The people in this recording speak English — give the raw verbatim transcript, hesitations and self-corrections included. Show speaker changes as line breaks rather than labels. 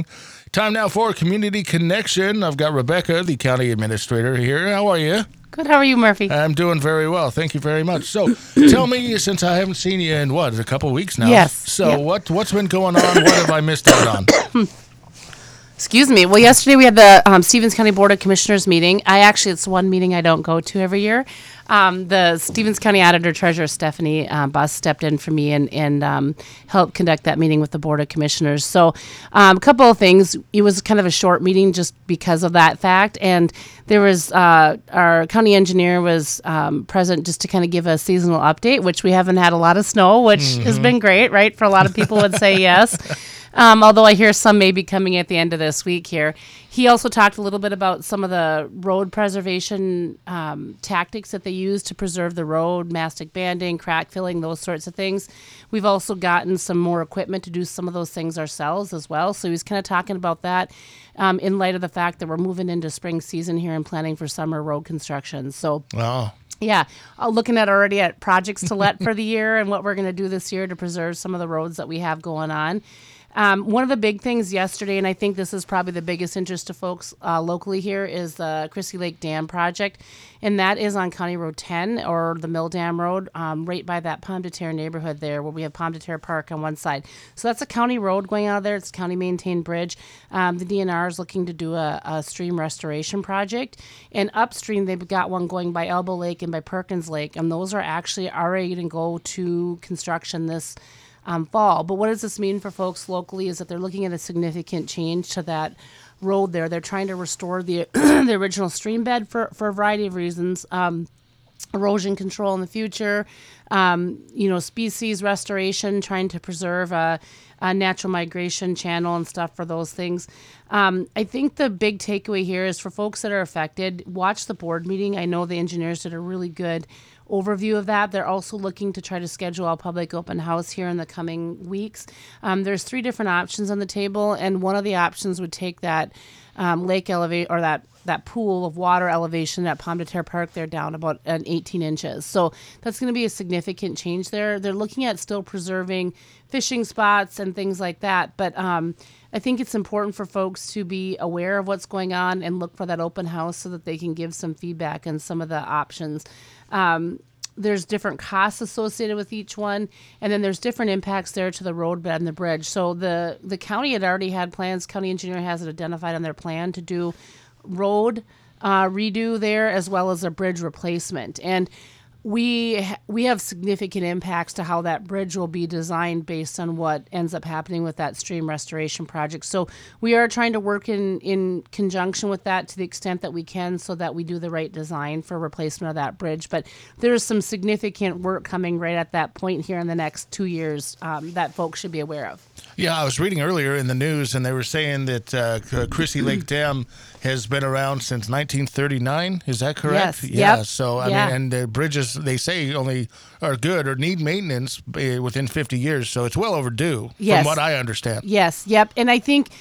Time now for Community Connection. I've got Rebecca, the county administrator, here. How are you?
Good. How are you, Murphy?
I'm doing very well. Thank you very much. So tell me, since I haven't seen you in, what, a couple of weeks now?
Yes.
So
Yep.
what, what's been going on? What have I missed out on?
Excuse me. Well, yesterday we had the um, Stevens County Board of Commissioners meeting. I actually, it's one meeting I don't go to every year. Um, the Stevens County Auditor Treasurer Stephanie uh, Buss stepped in for me and, and um, helped conduct that meeting with the Board of Commissioners. So um, a couple of things. It was kind of a short meeting just because of that fact. And there was, uh, our county engineer was um, present just to kind of give a seasonal update, which we haven't had a lot of snow, which mm-hmm. has been great, right? For a lot of people would say yes. Um, although I hear some may be coming at the end of this week here. He also talked a little bit about some of the road preservation um, tactics that they use to preserve the road, mastic banding, crack filling, those sorts of things. We've also gotten some more equipment to do some of those things ourselves as well. So he was kind of talking about that um, in light of the fact that we're moving into spring season here and planning for summer road construction. So.
Wow.
Yeah, uh, looking at already at projects to let for the year and what we're going to do this year to preserve some of the roads that we have going on. Um, one of the big things yesterday, and I think this is probably the biggest interest to folks uh, locally here, is the Chrissy Lake Dam project, and that is on County Road ten, or the Mill Dam Road, um, right by that Pomme de Terre neighborhood there, where we have Pomme de Terre Park on one side. So that's a county road going out of there. It's a county-maintained bridge. Um, the D N R is looking to do a, a stream restoration project, and upstream they've got one going by Elbow Lake and by Perkins Lake, and those are actually already going to go to construction this Um, fall. But what does this mean for folks locally is that they're looking at a significant change to that road there. They're trying to restore the the original stream bed for, for a variety of reasons. Um, erosion control in the future, um, you know, species restoration, trying to preserve a, a natural migration channel and stuff for those things. Um, I think the big takeaway here is for folks that are affected, watch the board meeting. I know the engineers did a really good overview of that. They're also looking to try to schedule a public open house here in the coming weeks. Um, there's three different options on the table, and one of the options would take that um, lake elevate or that that pool of water elevation at Pomme de Terre Park there down about an eighteen inches. So that's going to be a significant change there. They're looking at still preserving fishing spots and things like that, but um, I think it's important for folks to be aware of what's going on and look for that open house so that they can give some feedback on some of the options. Um, there's different costs associated with each one, and then there's different impacts there to the road bed and the bridge. So the, the county had already had plans, county engineer has it identified on their plan to do road uh, redo there as well as a bridge replacement. And we we have significant impacts to how that bridge will be designed based on what ends up happening with that stream restoration project. So we are trying to work in, in conjunction with that to the extent that we can so that we do the right design for replacement of that bridge. But there's some significant work coming right at that point here in the next two years um, that folks should be aware of.
Yeah, I was reading earlier in the news, and they were saying that uh, Chrissy Lake Dam has been around since nineteen thirty-nine. Is that correct?
Yes.
Yeah.
Yep.
So I
yeah.
mean, and the bridges they say only are good or need maintenance uh, within fifty years. So it's well overdue,
yes.
from what I understand.
Yes. Yep. And I think